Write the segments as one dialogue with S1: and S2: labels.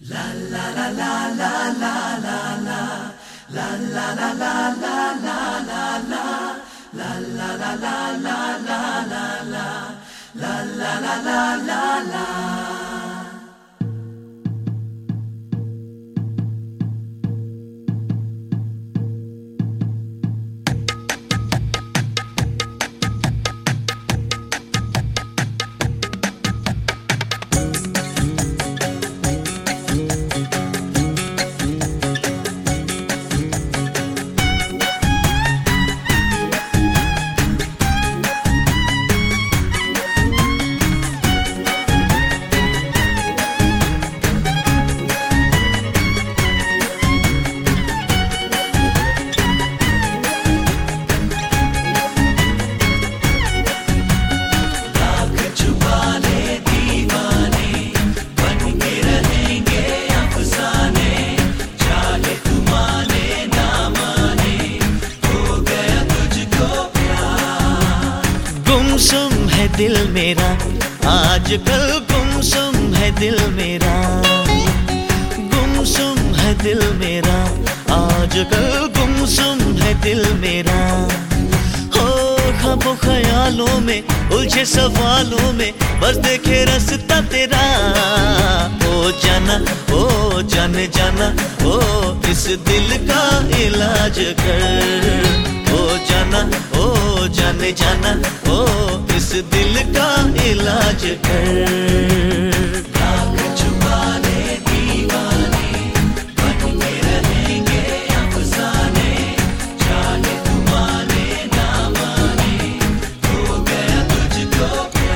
S1: गुमसुम है दिल मेरा, आजकल गुमसुम है दिल मेरा। गुमसुम है दिल मेरा, आजकल गुमसुम है दिल मेरा। हो ख्वाबों ख्यालों में, उलझे सवालों में, बस देखे रास्ता तेरा। ओ जाना, ओ जाने जाना, ओ इस दिल का इलाज कर। ओ जाना, ओ जाने जाना, ओ इस दिल का इलाज कर।
S2: लाख छुपा ले दीवाने, बन के रहेंगे अफसाने। चाहे तू माने ना माने, हो गया तुझको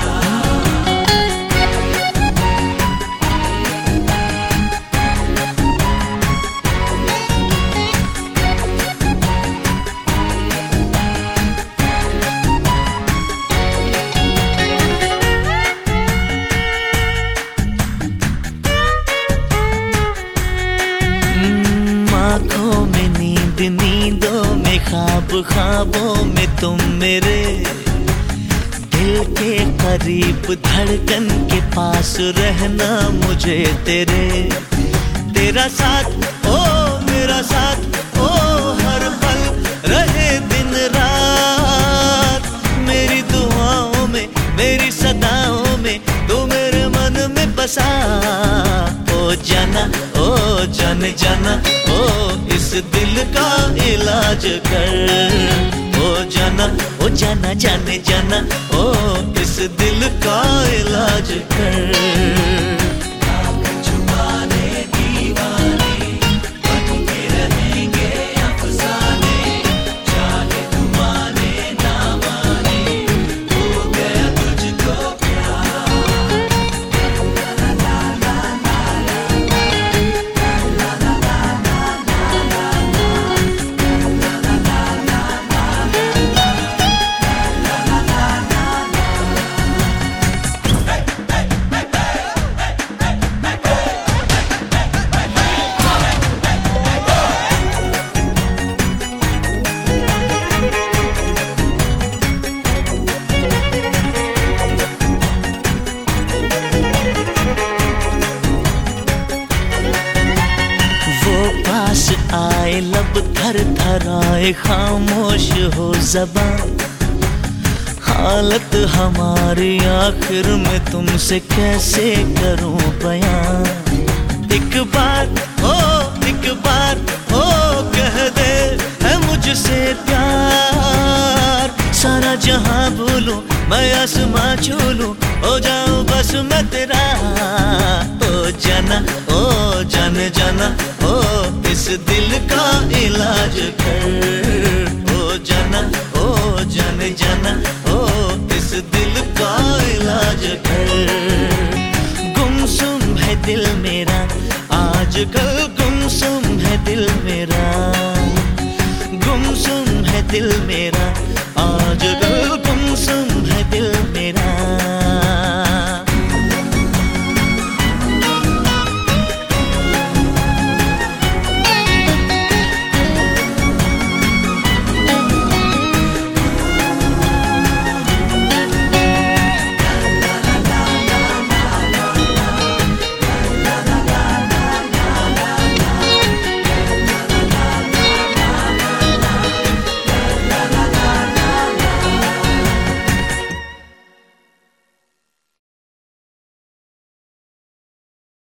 S1: आँखों में नींद, नींदों में ख्वाब, ख्वाबों में तुम मेरे। दिल के करीब, धड़कन के पास रहना मुझे तेरे। तेरा साथ, ओ मेरा साथ, ओ हर पल रहे दिन रात। मेरी दुआओं में, मेरी सदाओं में, तू मेरे मन में बसा। ओ जाना, ओ जाने जाना, ओ इस दिल का इलाज कर। ओ जाना, ओ जाना जाने जाना, ओ इस दिल का इलाज कर। आए लब थर थर आए, खामोश हो ज़बान। हालत हमारी आखिर में तुमसे कैसे करूं बयान। एक बार ओ कह दे है मुझसे प्यार। सारा जहां भूलूं, मैं आसमां छू लूं, हो जाऊं बस मैं तेरा। ओ जाना, ओ जाने जाना, ओ इस दिल का इलाज कर। ओ जाना, ओ जाने जाना, ओ इस दिल का इलाज कर। गुमसुम है दिल मेरा, आजकल गुमसुम है दिल मेरा। गुमसुम है दिल मेरा, आजकल गुमसुम है दिल